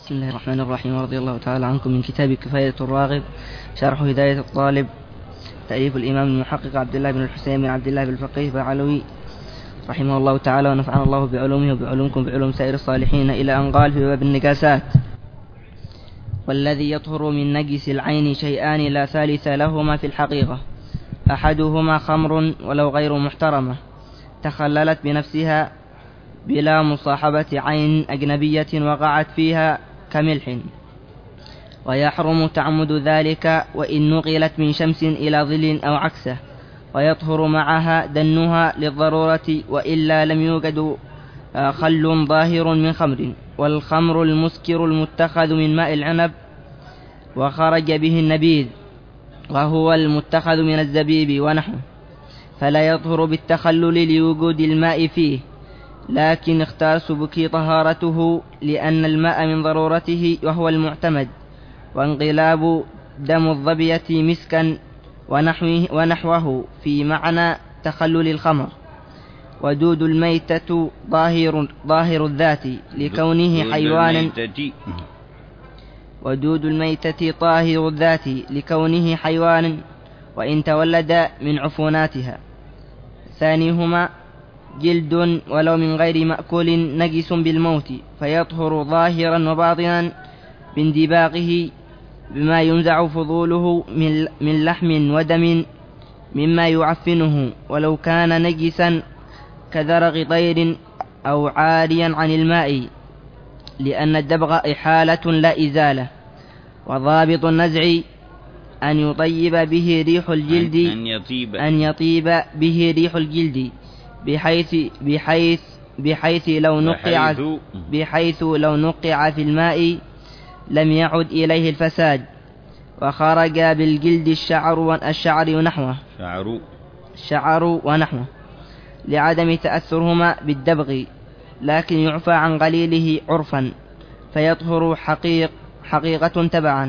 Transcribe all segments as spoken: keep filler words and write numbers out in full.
بسم الله الرحمن الرحيم، ورضي الله تعالى عنكم. من كتاب كفاية الراغب شرح هداية الطالب، تأليف الإمام المحقق عبد الله بن الحسين بن عبد الله بن الفقيه بعلوي رحمه الله تعالى، ونفعنا الله بعلومه وبعلومكم بعلوم سائر الصالحين، إلى أن قال في باب النجاسات: والذي يطهر من نجس العين شيئان لا ثالث لهما في الحقيقة: أحدهما خمر ولو غير محترمة تخللت بنفسها بلا مصاحبة عين أجنبية وقعت فيها كملح، ويحرم تعمد ذلك وإن نقلت من شمس إلى ظل أو عكسه، ويطهر معها دنها للضرورة وإلا لم يوجد خل ظاهر من خمر. والخمر المسكر المتخذ من ماء العنب وخرج به النبيذ، وهو المتخذ من الزبيب ونحوه، فلا يطهر بالتخلل لوجود الماء فيه، لكن اختار سبكي طهارته لأن الماء من ضرورته وهو المعتمد. وانقلاب دم الظبية مسكا ونحوه, ونحوه في معنى تخلل الخمر. ودود الميتة ظاهر, ظاهر الذات لكونه حيوانا ودود الميتة طاهر الذات لكونه حيوانا وإن تولد من عفوناتها. ثانيهما جلد ولو من غير مأكول نجس بالموت، فيطهر ظاهرا وباطنا باندباغه بما ينزع فضوله من لحم ودم مما يعفنه، ولو كان نجسا كذرغ طير أو عاريا عن الماء، لأن الدبغ إحالة لا إزالة. وضابط النزع أن يطيب به ريح الجلد أن يطيب, أن يطيب به ريح الجلد بحيث بحيث بحيث لو نقع بحيث, بحيث لو نقع في الماء لم يعد إليه الفساد. وخرج بالجلد الشعر الشعر ونحوه شعر الشعر ونحوه لعدم تأثرهما بالدبغ، لكن يعفى عن قليله عرفا فيطهر حقيق حقيقة تبعا،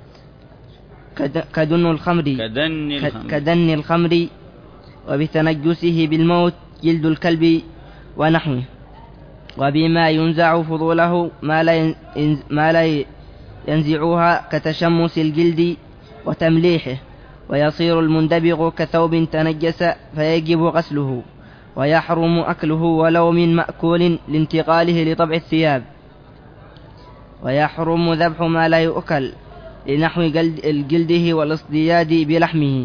كدن الخمر كدن الخمر, كدن الخمر وبتنجسه بالموت جلد الكلب ونحوه، وبما ينزع فضوله ما لا ما لا ينزعها كتشمس الجلد وتمليحه، ويصير المندبغ كثوب تنجس فيجب غسله، ويحرم أكله ولو من مأكول لانتقاله لطبع الثياب، ويحرم ذبح ما لا يؤكل لنحو جلده والاصطياد بلحمه.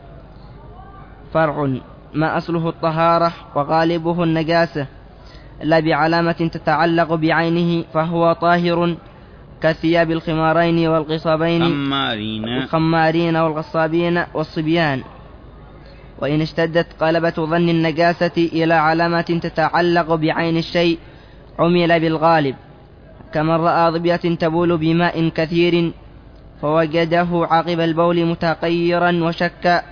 فرع: ما أصله الطهارة وغالبه النجاسة لا بعلامة تتعلق بعينه فهو طاهر، كثياب الخمارين والقصابين والخمارين والغصابين والصبيان. وإن اشتدت قلبة ظن النجاسة إلى علامة تتعلق بعين الشيء عمل بالغالب، كمن رأى ظبية تبول بماء كثير فوجده عقب البول متغيرا وشك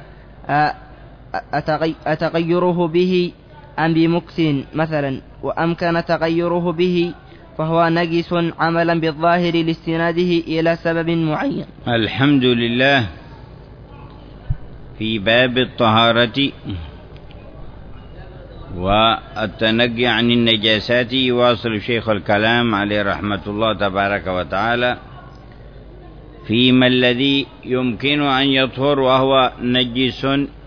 أتغيره به أم بمكث مثلا، وأمكن تغيره به فهو نجس عملا بالظاهر لاستناده إلى سبب معين. الحمد لله. في باب الطهارة والتنقي عن النجاسات يواصل شيخ الكلام عليه رحمة الله تبارك وتعالى فيما الذي يمكن أن يطهر وهو نجس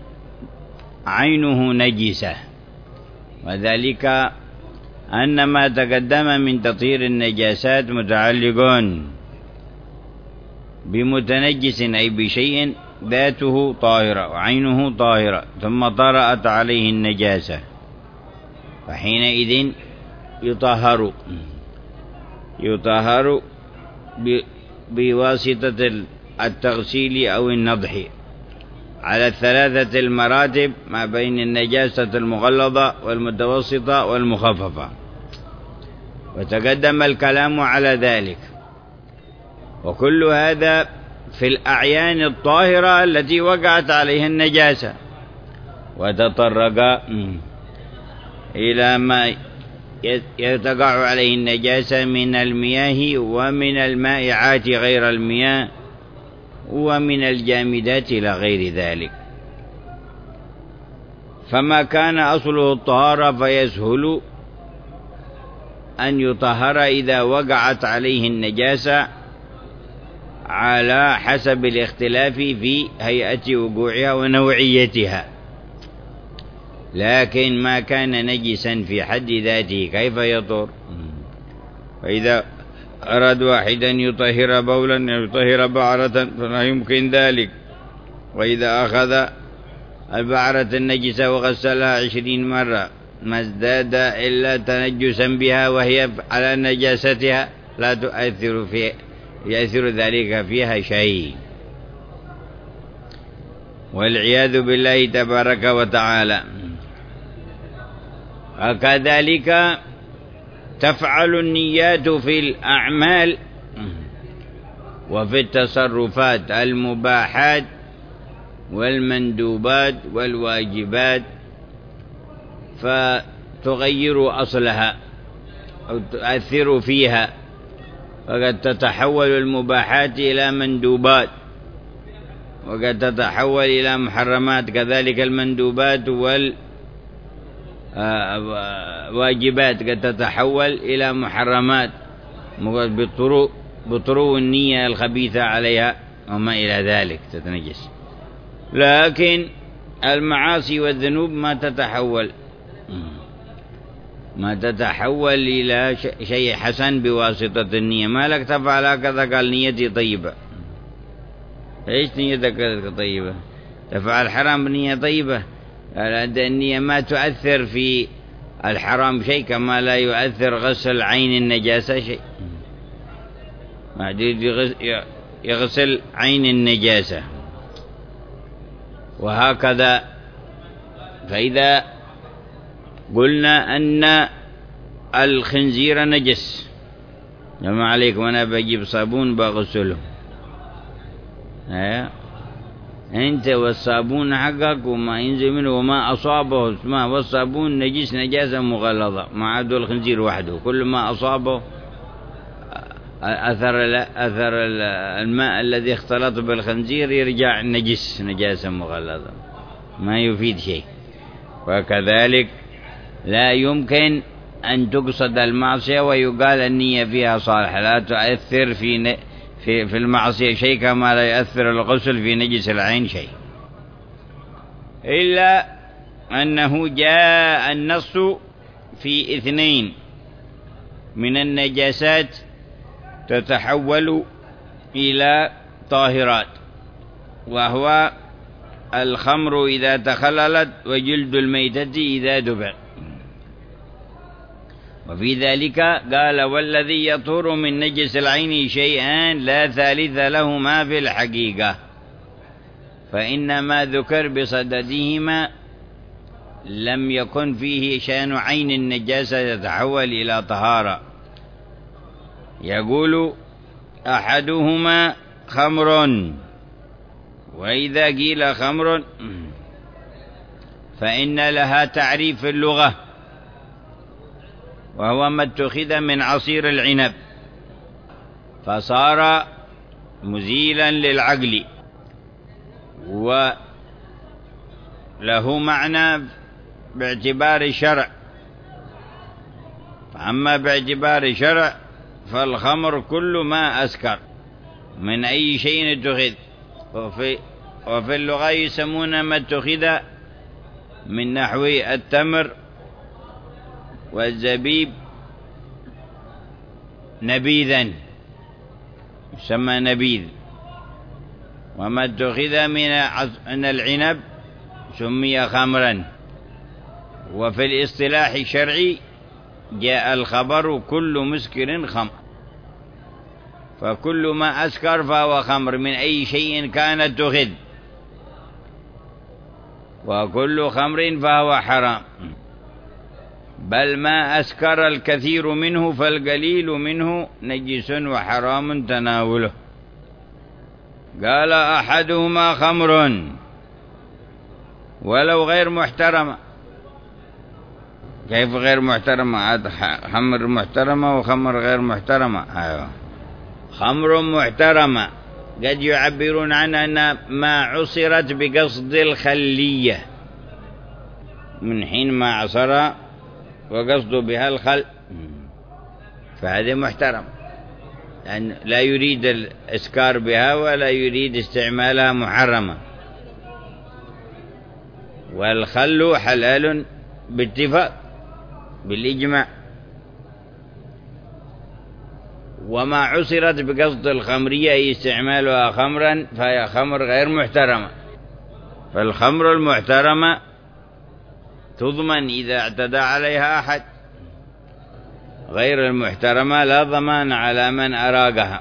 عينه نجسة، وذلك أن ما تقدم من تطهير النجاسات متعلق بمتنجس أي بشيء ذاته طاهرة وعينه طاهرة ثم طرأت عليه النجاسة، فحينئذ يطهر يطهر بواسطة التغسيل أو النضح على الثلاثة المراتب ما بين النجاسة المغلظة والمتوسطة والمخففة، وتقدم الكلام على ذلك. وكل هذا في الأعيان الطاهرة التي وقعت عليها النجاسة، وتطرق إلى ما يتقع عليه النجاسة من المياه ومن المائعات غير المياه ومن الجامدات إلى غير ذلك. فما كان أصله الطهارة فيسهل أن يطهر إذا وقعت عليه النجاسة على حسب الاختلاف في هيئة وقوعها ونوعيتها، لكن ما كان نجسا في حد ذاته كيف يطهر؟ فإذا أراد واحدا يطهر بولا يطهر بعرة فلا يمكن ذلك، وإذا أخذ البعرة النجسة وغسلها عشرين مرة ما ازداد إلا تنجسا بها وهي على نجاستها لا تؤثر في يأثر ذلك فيها شيء، والعياذ بالله تبارك وتعالى. وكذلك تفعل النيات في الأعمال وفي التصرفات المباحات والمندوبات والواجبات، فتغير أصلها أو تؤثر فيها، وقد تتحول المباحات إلى مندوبات، وقد تتحول إلى محرمات، كذلك المندوبات والواجبات قد تتحول إلى محرمات بطرو النية الخبيثة عليها وما إلى ذلك تتنجس. لكن المعاصي والذنوب ما تتحول ما تتحول إلى شيء حسن بواسطة النية. ما لك تفعل هكذا؟ قال نيتي طيبة. ايش نيتك طيبة؟ تفعل حرام بنية طيبة؟ النية ما تؤثر في الحرام شيء، كما لا يؤثر غسل عين النجاسة شيء. ما يغسل عين النجاسة. وهكذا فإذا قلنا أن الخنزير نجس، لما عليك وأنا بجيب صابون بغسله، ها أنت والصابون حقك وما ينزل منه وما أصابه اسمه، والصابون نجس نجاسة مغلظة، ما عاد الخنزير وحده كل ما أصابه أثر أثر الماء الذي اختلط بالخنزير يرجع نجس نجاسة مغلظة، ما يفيد شيء. وكذلك لا يمكن أن تقصد المعصية ويقال النية فيها صالحة، لا تؤثر في في في المعصية شيء كما لا يؤثر الغسل في نجس العين شيء، إلا أنه جاء النص في اثنين من النجاسات تتحول إلى طاهرات، وهو الخمر إذا تخللت وجلد الميتة إذا دبغ. وفي ذلك قال والذي يطهر من نجس العين شيئان لا ثالث لهما في الحقيقة، فإنما ذكر بصددهما لم يكن فيه شأن عين النجاسة يتحول إلى طهارة. يقول أحدهما خمر، وإذا قيل خمر فإن لها تعريف في اللغة، وهو ما اتخذ من عصير العنب فصار مزيلا للعقل، وله معنى باعتبار الشرع. أما باعتبار الشرع فالخمر كل ما أسكر من أي شيء اتخذ، وفي, وفي اللغة يسمون ما اتخذ من نحو التمر والزبيب نبيذا يسمى نبيذ، وما اتخذ من العنب سمي خمرا. وفي الاصطلاح الشرعي جاء الخبر كل مسكر خمر، فكل ما أسكر فهو خمر من أي شيء كان اتخذ، وكل خمر فهو حرام، بل ما أسكر الكثير منه فالقليل منه نجس وحرام تناوله. قال أحدهما خمر ولو غير محترمة. كيف غير محترمة؟ عاد خمر محترمة وخمر غير محترمة. أيوة، خمر محترمة قد يعبرون عنها أن ما عصرت بقصد الخلية، من حين ما عصر وقصد بها الخل فهذا محترم، لأن لا يريد الإسكار بها ولا يريد استعمالها محرمة. والخل حلال باتفاق بالإجماع. وما عصرت بقصد الخمرية أي استعمالها خمرا فهي خمر غير محترمة. فالخمر المحترمة تضمن إذا اعتدى عليها أحد، غير المحترمة لا ضمان على من أراقها.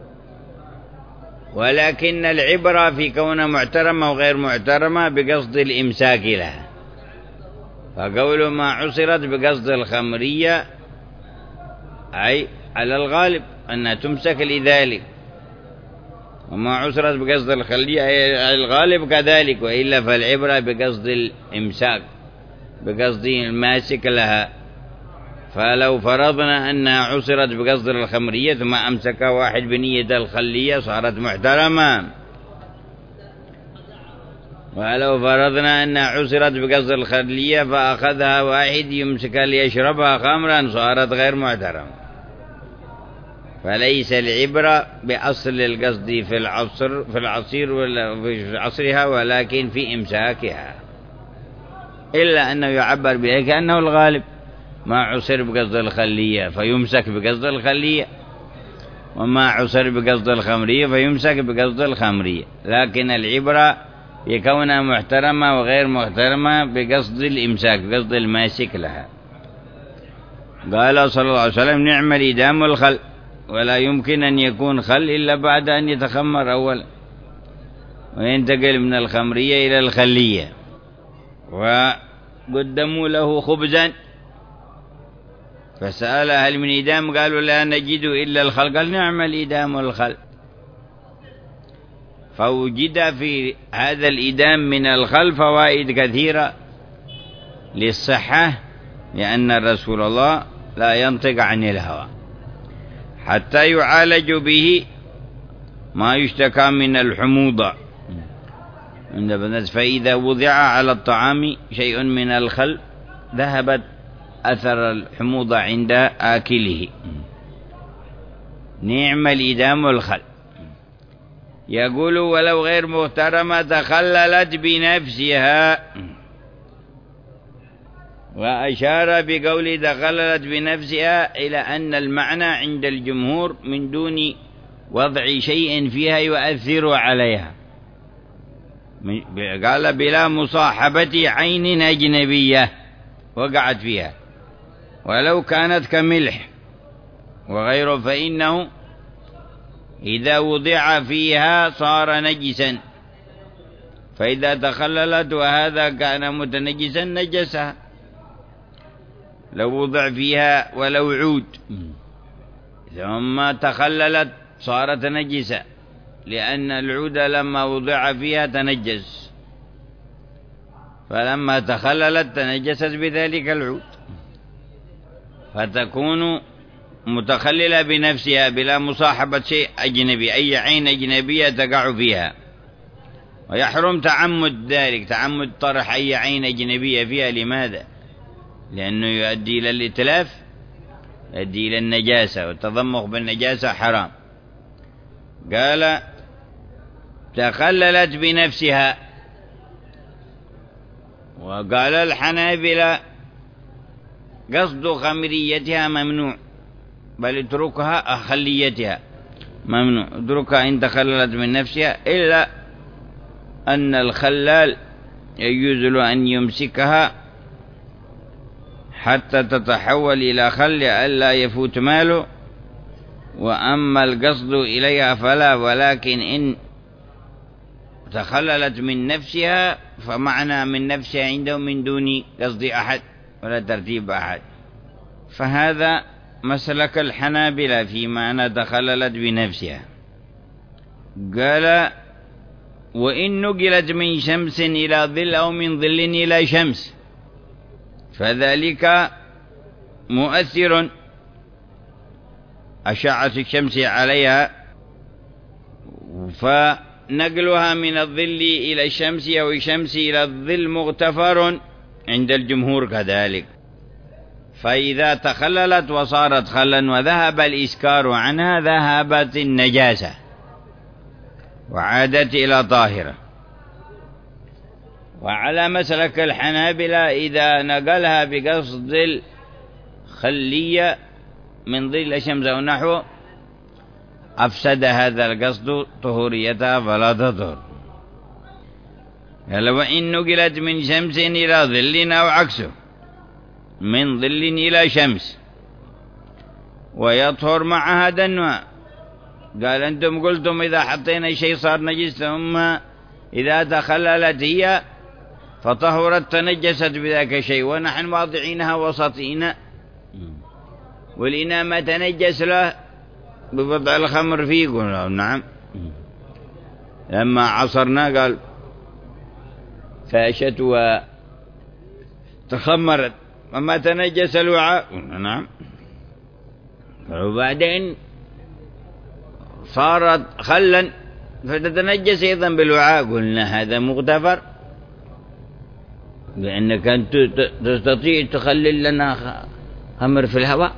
ولكن العبرة في كونها محترمة وغير محترمة بقصد الإمساك لها. فقول ما عصرت بقصد الخمرية أي على الغالب أنها تمسك لذلك، وما عصرت بقصد الخلية أي الغالب كذلك، وإلا فالعبرة بقصد الإمساك، بقصد الماسك لها. فلو فرضنا أنها عصرت بقصد الخمرية ثم أمسك واحد بنية الخلية صارت محترمة. ولو فرضنا أنها عصرت بقصد الخلية فأخذها واحد يمسك ليشربها خمرا صارت غير محترمة. فليس العبرة بأصل القصد في العصر في العصير ولا في عصرها، ولكن في إمساكها، إلا أنه يعبر به كأنه الغالب ما عصر بقصد الخلية فيمسك بقصد الخلية، وما عصر بقصد الخمرية فيمسك بقصد الخمرية. لكن العبرة يكونها محترمة وغير محترمة بقصد الإمساك، بقصد الماسك لها. قال صلى الله عليه وسلم نعم الإدام الخل، ولا يمكن أن يكون خل إلا بعد أن يتخمر أولا وينتقل من الخمرية إلى الخلية. وقدموا له خبزا فسأل هل من إدام؟ قالوا لا نجد إلا الخل. قال نعم الإدام الخل. فوجد في هذا الإدام من الخل فوائد كثيرة للصحة، لأن رسول الله لا ينطق عن الهوى، حتى يعالج به ما يشتكى من الحموضة. فإذا وضع على الطعام شيء من الخل ذهبت أثر الحموضة عند آكله. نعم الإدام الخل. يقول ولو غير محترمة تخللت بنفسها، وأشار بقول تخللت بنفسها إلى أن المعنى عند الجمهور من دون وضع شيء فيها يؤثر عليها. قال بلا مصاحبة عين أجنبية وقعت فيها، ولو كانت كملح وغيره فإنه إذا وضع فيها صار نجسا، فإذا تخللت وهذا كان متنجسا نجسها. لو وضع فيها ولو عود ثم تخللت صارت نجسة، لأن العود لما وضع فيها تنجس، فلما تخللت تنجست بذلك العود، فتكون متخللة بنفسها بلا مصاحبة شيء أجنبي، أي عين أجنبية تقع فيها. ويحرم تعمد ذلك، تعمد طرح أي عين أجنبية فيها. لماذا؟ لأنه يؤدي إلى الإتلاف، يؤدي إلى النجاسة، والتضمخ بالنجاسة حرام. قال تخللت بنفسها. وقال الحنابلة قصد خمريتها ممنوع، بل اتركها خليتها ممنوع، اتركها إن تخللت من نفسها، إلا أن الخلال يجوز له أن يمسكها حتى تتحول إلى خل ألا يفوت ماله. وأما القصد إليها فلا، ولكن إن تخللت من نفسها فمعنى من نفسها عنده من دون قصد أحد ولا ترتيب أحد. فهذا مسلك الحنابلة في معنى تخللت بنفسها. قال وإن نقلت من شمس إلى ظل أو من ظل إلى شمس فذلك مؤثر، أشعة الشمس عليها، فنقلها من الظل إلى الشمس أو الشمس إلى الظل مغتفر عند الجمهور كذلك. فإذا تخللت وصارت خلا وذهب الإسكار عنها ذهبت النجاسة وعادت إلى طاهرة. وعلى مسلك الحنابلة إذا نقلها بقصد الخلية من ظل الشمس أو نحوه أفسد هذا القصد طهوريتها فلا تطهر. قال وإن نقلت من شمس إلى ظل أو عكسه، من ظل إلى شمس ويطهر معها دنوها. قال أنتم قلتم إذا حطينا شيء صار نجس، ثم إذا تخللت هي فطهرت تنجست بذاك الشيء، ونحن واضعينها وسط إناء، والإناء ما تنجس له بوضع الخمر فيه. قلنا نعم. لما عصرنا قال فاشت وتخمرت وما تنجس الوعاء. قلنا نعم. وبعدين صارت خلا فتتنجس أيضا بالوعاء. قلنا هذا مغتفر، لأنك أنت تستطيع تخلل لنا خمر في الهواء،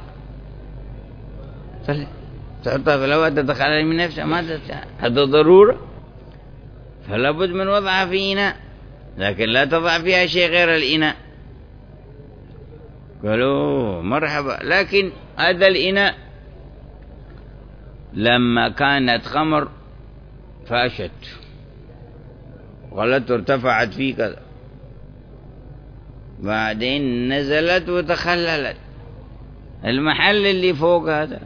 تحطها في الهواء تتخلل من نفسها، ما هذا ضرورة، فلا بد من وضعها في إناء، لكن لا تضع فيها شيء غير الإناء. قالوا مرحبا. لكن هذا الإناء لما كانت خمر فاشت غلت ارتفعت فيه كذا، بعدين نزلت وتخللت، المحل اللي فوق هذا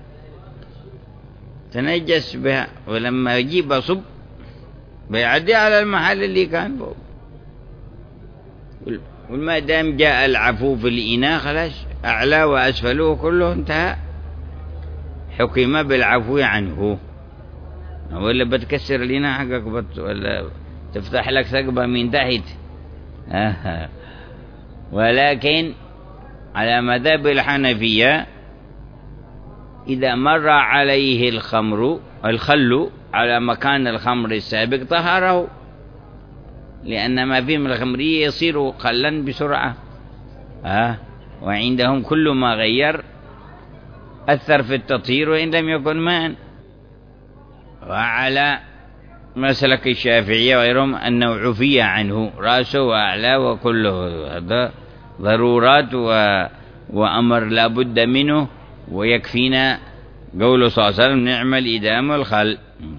تنجس بها، ولما يجيب أصب بيعدي على المحل اللي كان فوق. وما دام جاء العفو في الإناء خلاص أعلى وأسفله كله انتهى، حكم بالعفو عنه. ولا بتكسر الإناء حقك بت... ولا تفتح لك ثقبة من تحت. آه. ولكن على مذهب الحنفية إذا مر عليه الخمر الخل على مكان الخمر السابق طهره، لأن ما فيه من الخمرية يصير خلا بسرعة. آه. وعندهم كل ما غير أثر في التطهير وإن لم يكن ماء. وعلى مسلك الشافعية وغيرهم أنه عفي عنه رأسه وأعلى وكله، هذا ضرورات و... وأمر لا بد منه، ويكفينا قوله صلى الله عليه وسلم نعم الإدام والخل،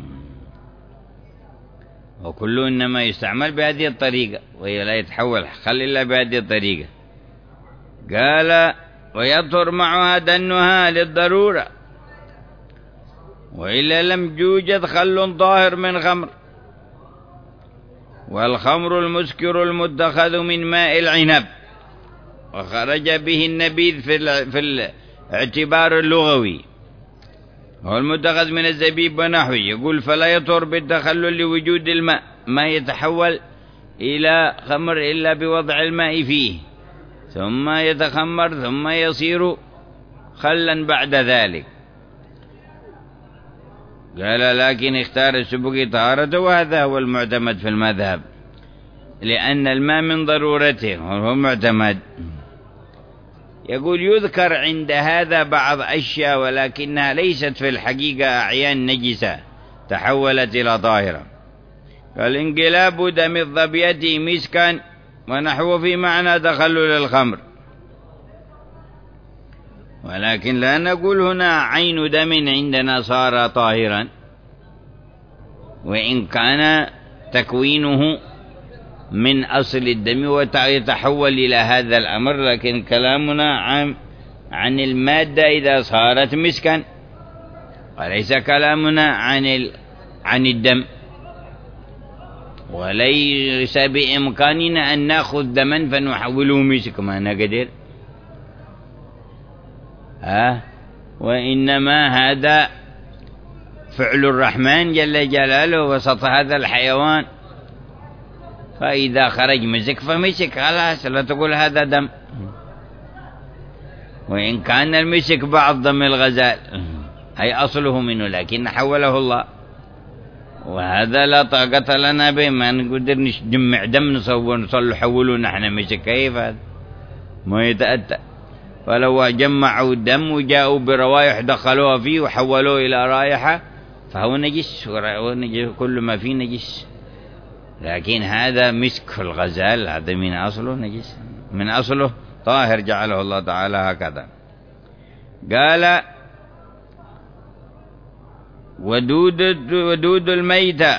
وكله إنما يستعمل بهذه الطريقة، وهي لا يتحول خل إلا بهذه الطريقة. قال ويطهر معها دنها للضرورة، وإلا لم يوجد خل طاهر من خمر. والخمر المسكر المتخذ من ماء العنب، وخرج به النبيذ في, في الاعتبار اللغوي، هو المتخذ من الزبيب ونحوه. يقول فلا يطهر بالتخلل لوجود الماء، ما يتحول إلى خمر إلا بوضع الماء فيه، ثم يتخمر ثم يصير خلا بعد ذلك. قال لكن اختار السبكي طهارته، وهذا هو المعتمد في المذهب، لأن الماء من ضرورته وهو معتمد. يقول يذكر عند هذا بعض أشياء ولكنها ليست في الحقيقة أعيان نجسة تحولت إلى طاهرة. قال انقلاب دم الظبية مسكا ونحو في معنى تخلل الخمر، ولكن لا نقول هنا عين دم عندنا صار طاهرا، وإن كان تكوينه من أصل الدم ويتحول إلى هذا الأمر، لكن كلامنا عن عن المادة إذا صارت مسكا، وليس كلامنا عن عن الدم. وليس بإمكاننا أن نأخذ دما فنحوله مسك، ما نقدر. ها وإنما هذا فعل الرحمن جل جلاله وسط هذا الحيوان، فإذا خرج مسك فمسك خلاص، لا تقول هذا دم. وإن كان المسك بعض دم الغزال أي أصله منه، لكن حوله الله، وهذا لا طاقة لنا به، ما نقدر نجمع دم نصور نصل حوله نحن مسك، كيف هذا؟ ما يتأتى. فلو جمعوا الدم وجاءوا بروائح دخلوها فيه وحولوه إلى رائحة فهو نجس، كل ما فيه نجس. لكن هذا مسك الغزال، هذا من أصله نجس، من أصله طاهر جعله الله تعالى هكذا. قال ودود ودود الميتة،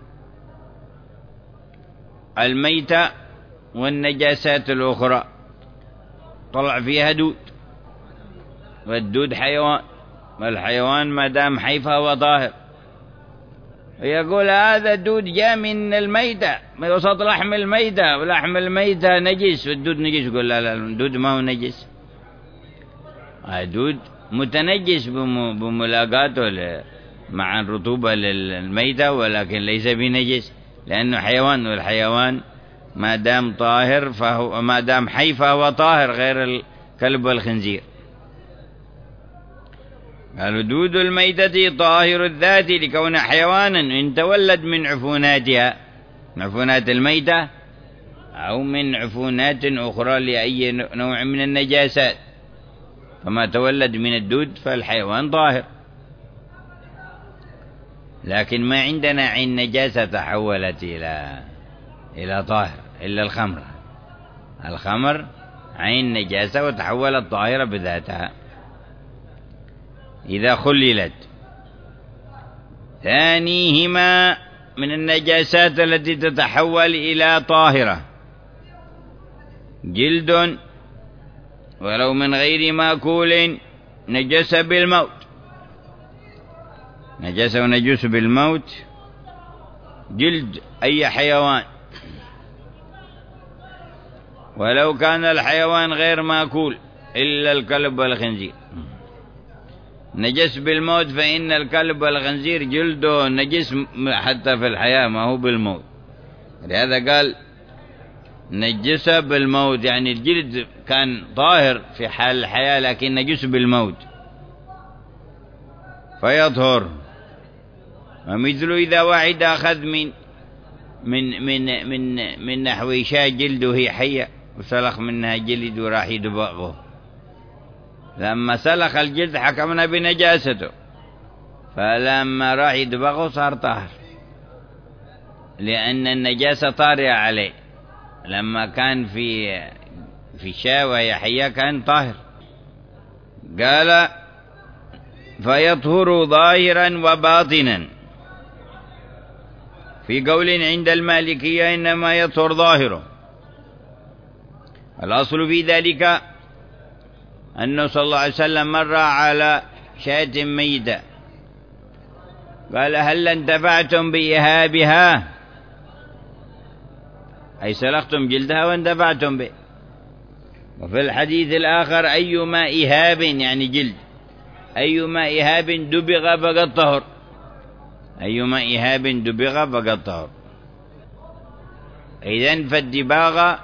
الميتة والنجاسات الأخرى طلع فيها دود، والدود حيوان، والحيوان ما دام حي فهو طاهر. يقول هذا الدود جاء من الميتة، من وسط لحم الميتة، ولحم الميتة نجس والدود نجس. يقول لا لا، الدود ما هو نجس، الدود متنجس بملاقاته مع الرطوبة للميتة، ولكن ليس بنجس لأنه حيوان، والحيوان ما دام طاهر فهو، ما دام حي فهو طاهر، غير الكلب والخنزير. قالوا دود الميتة طاهر الذات لكون حيوانا إن تولد من عفوناتها، من عفونات الميتة أو من عفونات أخرى لأي نوع من النجاسات، فما تولد من الدود فالحيوان طاهر. لكن ما عندنا عين نجاسة تحولت إلى إلى طاهر إلا الخمر. الخمر عين نجاسة وتحولت طاهرة بذاتها إذا خللت. ثانيهما من النجاسات التي تتحول إلى طاهرة جلد ولو من غير مأكول نجس بالموت، نجس ونجس بالموت جلد أي حيوان، ولو كان الحيوان غير مأكول إلا الكلب والخنزير. نجس بالموت فإن الكلب والخنزير جلده نجس حتى في الحياة ما هو بالموت، لهذا قال نجس بالموت، يعني الجلد كان طاهر في حال الحياة لكن نجس بالموت فيطهر. ومثل إذا واحد أخذ من من من من من نحو شاة جلده هي حية وسلخ منها جلد وراح يدبغه، لما سلخ الجلد حكمنا بنجاسته، فلما راح يدبغه صار طاهر لأن النجاسة طارئة عليه. لما كان في في شاة وهي حية كان طاهر. قال فيطهر ظاهرا وباطنا. في قول عند المالكية إنما يطهر ظاهره. الأصل في ذلك أنه صلى الله عليه وسلم مر على شاة ميتة قال هل انتفعتم بإهابها، أي سلختم جلدها وانتفعتم به. وفي الحديث الآخر أيما إهاب يعني جلد، أيما إهاب دبغ فقد طهر، أيما إهاب دبغ فقد طهر. إذن فالدباغة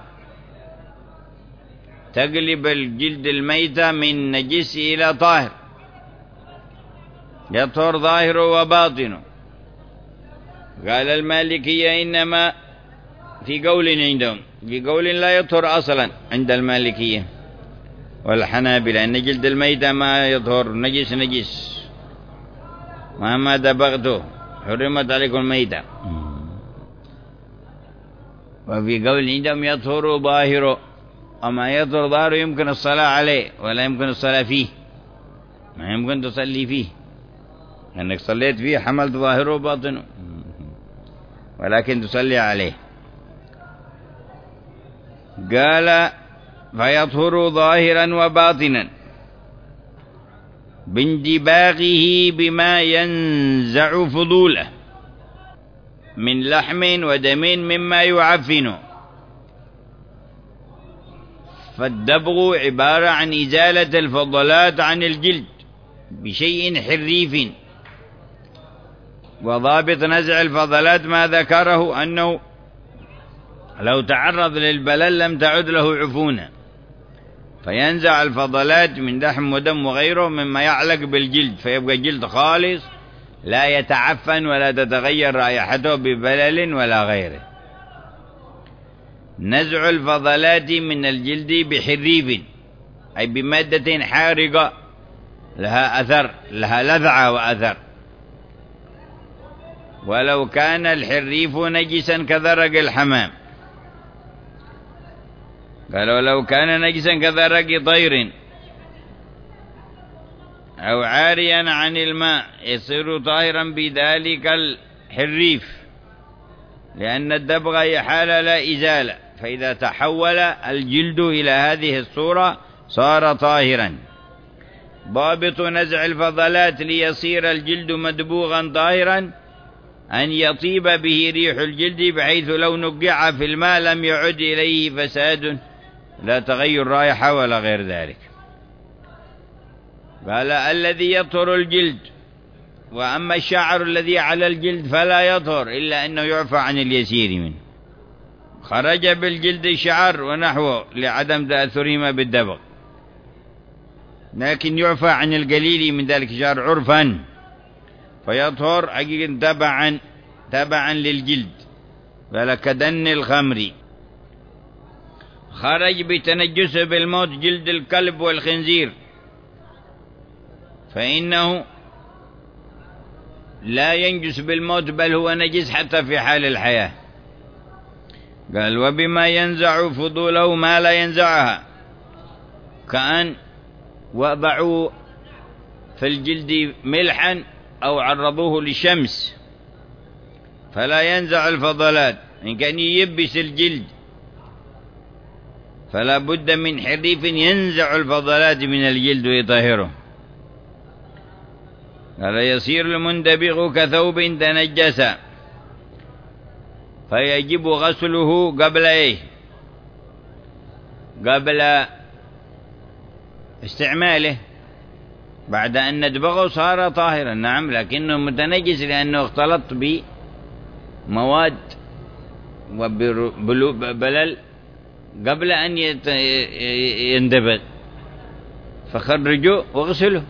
تقلب الجلد الميتة من نجس إلى طاهر، يطهر ظاهره وباطنه. قال المالكية إنما في قول عندهم، في قول لا يطهر أصلا عند المالكية والحنابلة، أن جلد الميتة ما يطهر، نجس نجس مهما دبغته حرمت عليكم الميتة. وفي قول عندهم يطهر ظاهره، أما يطهر ظاهره يمكن الصلاة عليه ولا يمكن الصلاة فيه، ما يمكن تصلي فيه لأنك صليت فيه حملت ظاهره وباطنه، ولكن تصلي عليه. قال فيطهر ظاهرا وباطنا باندباغه بما ينزع فضوله من لحم ودم مما يعفنه. فالدبغ عبارة عن إزالة الفضلات عن الجلد بشيء حريف، وضابط نزع الفضلات ما ذكره أنه لو تعرض للبلل لم تعد له عفونة، فينزع الفضلات من لحم ودم وغيره مما يعلق بالجلد، فيبقى الجلد خالص لا يتعفن ولا تتغير رائحته ببلل ولا غيره. نزع الفضلات من الجلد بحريف أي بمادة حارقة لها أثر، لها لذعة وأثر. ولو كان الحريف نجسا كذرق الحمام، قالوا لو كان نجسا كذرق طير أو عاريا عن الماء يصير طاهرا بذلك الحريف، لأن الدبغ يحال لا إزالة، فإذا تحول الجلد إلى هذه الصورة صار طاهرا. ضابط نزع الفضلات ليصير الجلد مدبوغا طاهرا أن يطيب به ريح الجلد، بحيث لو نقع في الماء لم يعد إليه فساد، لا تغير رائحة ولا غير ذلك. قال الذي يطهر الجلد، وأما الشعر الذي على الجلد فلا يطهر إلا أنه يعفى عن اليسير منه. خرج بالجلد الشعر ونحوه لعدم تأثرهما بالدبغ، لكن يعفى عن القليل من ذلك الشعر عرفا فيطهر حقيقة تبعا تبعا للجلد. قال كدن الخمر. خرج بتنجسه بالموت جلد الكلب والخنزير، فإنه لا ينجس بالموت بل هو نجس حتى في حال الحياة. قال وبما ينزع فضوله ما لا ينزعها، كأن وضعوا في الجلد ملحا أو عرضوه للشمس فلا ينزع الفضلات. إن كان يبس الجلد فلا بد من حريف ينزع الفضلات من الجلد ويطهره. قال يصير المندبغ كثوب تنجس فيجب غسله قبل ايه قبل استعماله. بعد أن ندبغه صار طاهرا، نعم، لكنه متنجس لأنه اختلط بمواد وبلل قبل أن يندبغ، فخرجوا واغسلوا،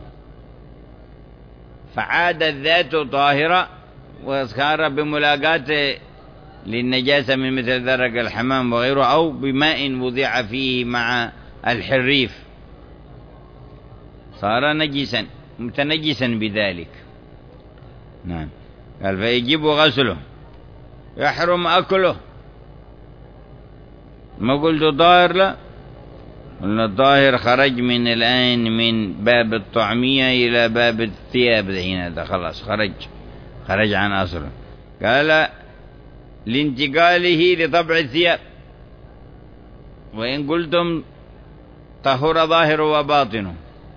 فعاد الذات طاهرة وصار بملاقاة للنجاسة من مثل درق الحمام وغيره، أو بماء وضع فيه مع الحريف صار نجسا متنجسا بذلك. نعم. قال فيجب غسله. يحرم أكله. ما قلت طاهر؟ لا، قلنا الطاهر خرج من الآن من باب الطعمية إلى باب الثياب، هنا هذا خلاص خرج خرج عن أصله. قال لانتقاله لطبع الثياب. وإن قلتم طهر ظاهر وباطنه.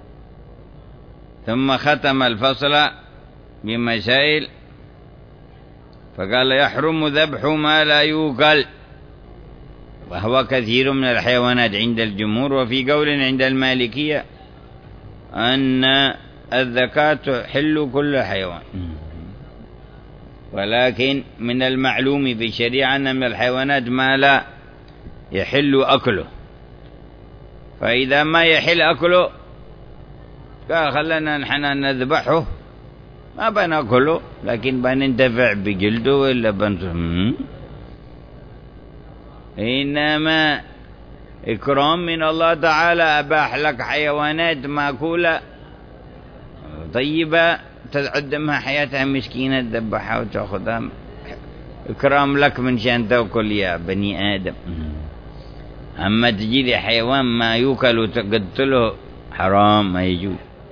ثم ختم الفصل بمسائل، فقال يحرم ذبح ما لا يوكل، وهو كثير من الحيوانات عند الجمهور، وفي قول عند المالكية أن الزكاة تحل كل حيوان، ولكن من المعلوم في الشريعة أن من الحيوانات ما لا يحل أكله، فإذا ما يحل أكله قال خلنا نحن نذبحه، ما بنأكله لكن بننتفع بجلده ولا بنتهم. إنما إكرام من الله تعالى، أباح لك حيوانات مأكولة طيبة تقدمها حياتها مسكينة تذبحها وتأخذها، إكرام لك من شان تأكل يا بني آدم. أما تجي لي حيوان ما يوكل وتقتله حرام، ما يجوز.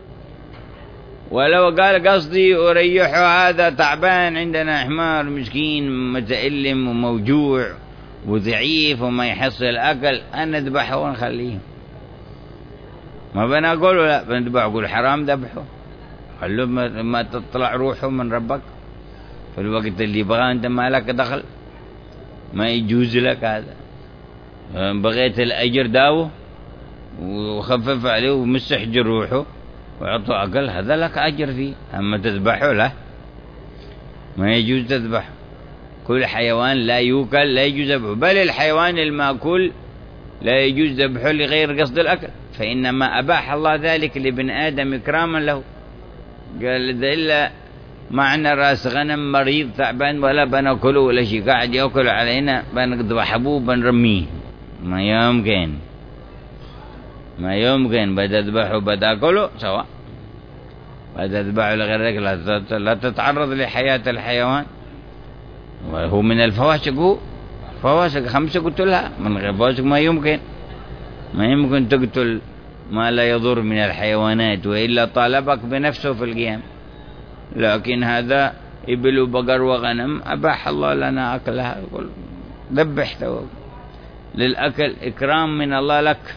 ولو قال قصدي أريحه هذا تعبان، عندنا حمار مسكين متألم وموجوع وضعيف وما يحصل أكل، أنا أذبحه ونخليه، ما بنقوله لا بنذبحه، أقول حرام ذبحه، خلوه ما تطلع روحه من ربك في الوقت اللي يبغاه، أنت ما لك دخل، ما يجوز لك هذا. بغيت الأجر داوه وخفف عليه ومستحجر روحه وعطوا أقل، هذا لك أجر فيه. أما تذبحه لا، ما يجوز تذبحه. كل حيوان لا يوكل لا يجوز ذبحه، بل الحيوان المأكول لا يجوز ذبحه لغير قصد الأكل، فإنما أباح الله ذلك لابن آدم إكراما له. قال إلا معنا راس غنم مريض تعبان ولا بنأكله ولا شيء، قاعد يأكل علينا، بنذبحه بنرميه، ما يمكن. ما يمكن بتذبحه بتاكله سواء، بتذبحه لغيرك لا تتعرض لحياة الحيوان، وهو من الفواسق، هو فواسق خمسة قتلها، من غير فواسق ما يمكن ما يمكن تقتل ما لا يضر من الحيوانات، وإلا طالبك بنفسه في القيام. لكن هذا إبل وبقر وغنم أباح الله لنا أكلها، يقول ذبحته للأكل إكرام من الله لك.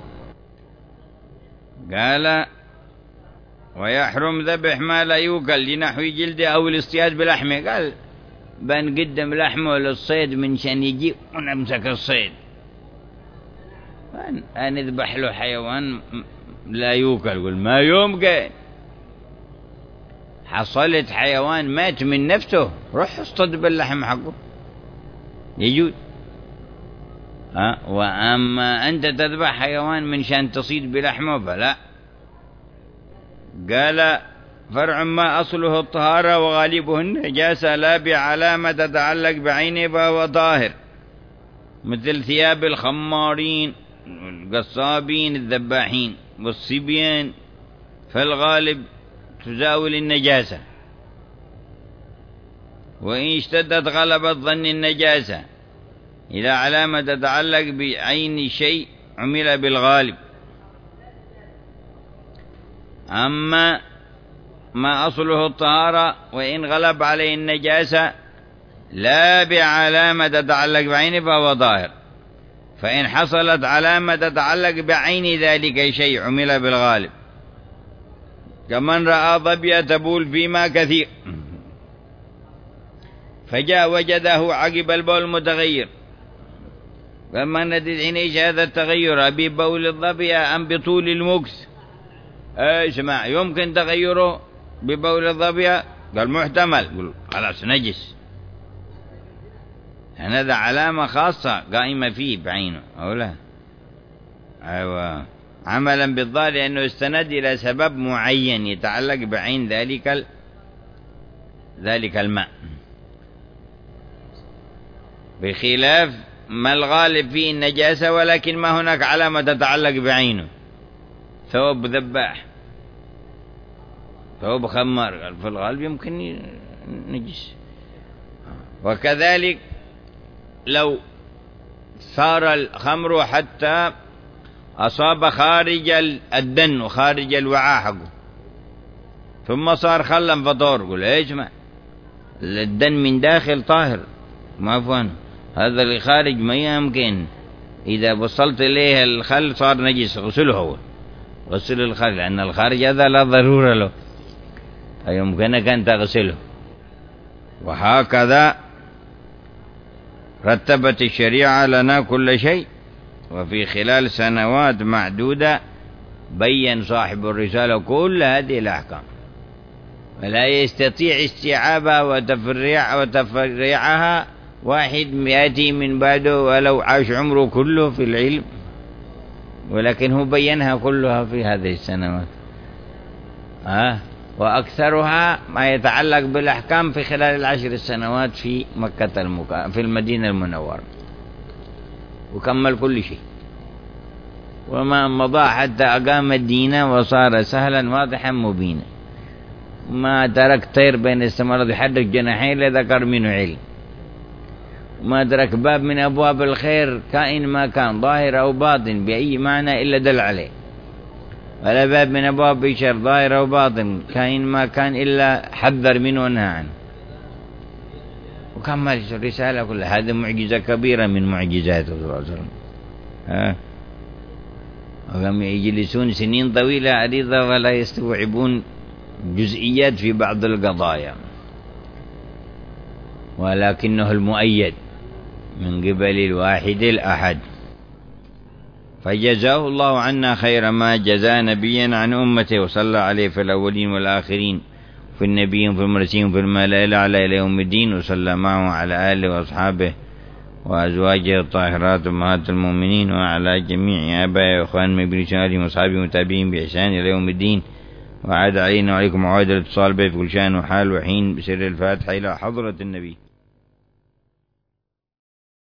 قال ويحرم ذبح ما لا يوكل لنحو جلده أو الاصطياد بلحمه. قال بنقدم لحمه للصيد من شان يجي ونمسك الصيد، نذبح له حيوان لا يوكل. يقول ما يمكن، حصلت حيوان مات من نفسه روح اصطد باللحم حقه يجوز. ها وأما أنت تذبح حيوان من شان تصيد بلحمه فلا. قال فرع ما أصله الطهارة وغالبه النجاسة لا بعلامة تتعلق بعينه فهو طاهر، مثل ثياب الخمارين القصابين الذباحين والصبيان، فالغالب تزاول النجاسة، وإن اشتدت غلبت ظن النجاسة إلى علامة تتعلق بعين شيء عمل بالغالب. أما ما أصله الطهارة وإن غلب عليه النجاسة لا بعلامة تتعلق بعينه فهو ظاهر، فإن حصلت علامة تتعلق بعين ذلك الشيء عمل بالغالب، كمن رأى ظبية تبول في ماء كثير فجاء وجده عقب البول متغير، فما ندري حينئذ هذا التغير ببول الظبية أم بطول المكث؟ اسمع، يمكن تغيره ببول الظبية؟ قال محتمل. قل خلاص نجس، هذا علامة خاصة قائمة فيه بعينه أو لا؟ أيوة، عملا بالظاهر لأنه استند إلى سبب معين يتعلق بعين ذلك ال... ذلك الماء، بخلاف ما الغالب فيه النجاسة ولكن ما هناك علامة تتعلق بعينه. ثوب ذباح، ثوب خمار، في الغالب يمكن نجس. وكذلك لو صار الخمر حتى أصاب خارج الدن وخارج الوعاء حقه ثم صار خلا فطور، قل ايش ما الدن من داخل طاهر ما فهم، هذا اللي خارج ما يمكن، إذا وصلت إليه الخل صار نجس، غسله هو غسل الخارج، لأن الخارج هذا لا ضرورة له، يمكنك أن تغسله. وهكذا رتبت الشريعة لنا كل شيء، وفي خلال سنوات معدودة بين صاحب الرسالة كل هذه الأحكام، ولا يستطيع استيعابها وتفريع وتفريعها واحد يأتي من بعده ولو عاش عمره كله في العلم، ولكن هو بينها كلها في هذه السنوات. ها وأكثرها ما يتعلق بالأحكام في خلال العشر السنوات في مكة المك... في المدينة المنورة، وكمل كل شيء، وما مضى حتى أقام الدين وصار سهلا واضحا مبينا، ما ترك طير بين السماوات يحرك جناحيه لذكر منه علم، ما ترك باب من أبواب الخير كائن ما كان ظاهر أو باطن بأي معنى إلا دل عليه، ولا باب من أبواب الشر ظاهر أو باطن كائن ما كان إلا حذر منه ونهى عنه، وكمل الرسالة كلها. هذا معجزة كبيرة من معجزاته صلى الله عليه وسلم. ها وهم يجلسون سنين طويلة عريضة ولا يستوعبون جزئيات في بعض القضايا، ولكنه المؤيد من قبل الواحد الأحد. فجزاه الله عنا خير ما جزى نبيا عن أمته، وصلى عليه في الأولين والآخرين، في النبيين في المرسلين في الملائكة الأعلى إلى يوم الدين، وصلى معه على آله وأصحابه وأزواجه الطاهرات أمهات المؤمنين، وعلى جميع آبائه وإخوان من برسالهم وأصحابه وتابعين بإحسان إلى يوم الدين. وعاد علينا وعليكم عوائد الاتصال به في كل شان وحال وحين بسر الفاتحة إلى حضرة النبي.